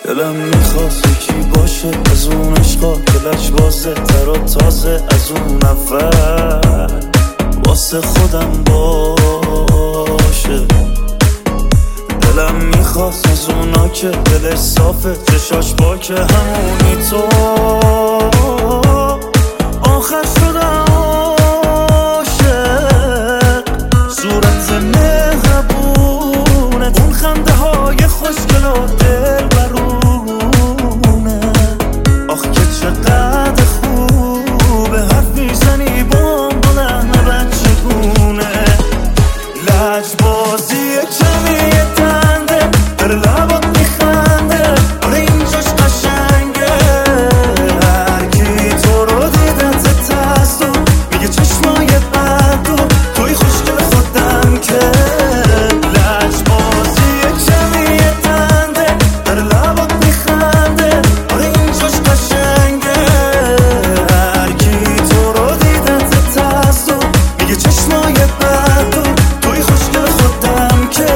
دلم میخواست یکی باشه از اون عشقا که لجبازه تر و تازه از اون اول واسه خودم باشه. دلم میخواست از اونا که دلش صافه چشاش پاکه همونی تو آخر شدم عاشق. صورت مهربونت اون خنده های خوشگل و دل برونه آخ که چقدر خوبه حرف میزنی بام با لحن بچگونه. لجبازی کمی تنده در لبات میخنده آره اینجاش قشنگه. هرکی تو رو دیدت تست و میگه چشمای بد و توی خوشگل خودم که. لجبازی کمی تنده در لبات میخنده آره اینجاش قشنگه. هرکی تو رو دیدت تست و میگه چشمای بد و توی خوشگل خودم که.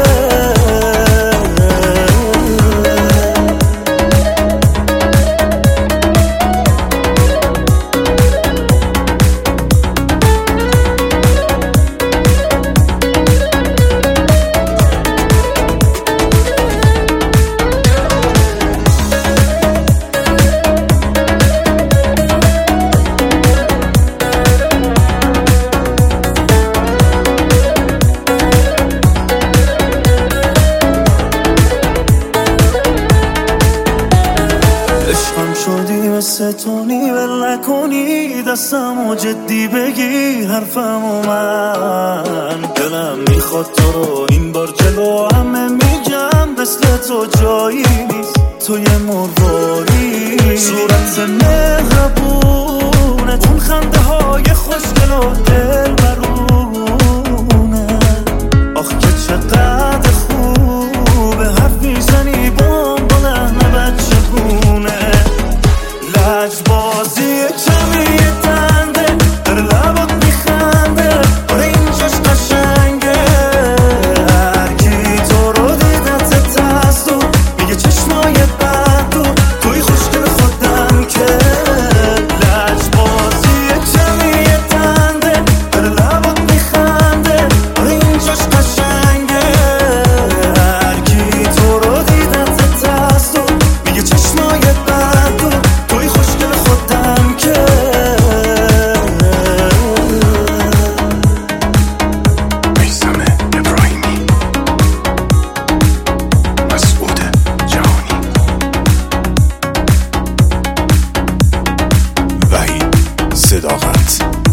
عشقم شدی مثل تونی ول نکنی دستم و جدی بگیر حرفم و من. دلم میخواد تو رو این بار جلو همه میگم مثل تو جایی نیست تو یه مرواری. صورت مهربونت اون خنده های خوشگل و دل برونه آخ که چقدر خوبه حرف میزنی بام با لحن بچگونه. لجبازی کمی تنده در لبات میخنده آره اینجاش قشنگه. هرکی تو رو دیدت تست و میگه چشمای بد و توی خوشگل خودم که. لجبازی کمی تنده در لبات میخنده آره اینجاش قشنگه. هرکی تو رو دیدت تست و میگه چشمای بد و توی خوشگل خودم که. میثم ابراهیمی، مسعود جهانی، وحید صداقت.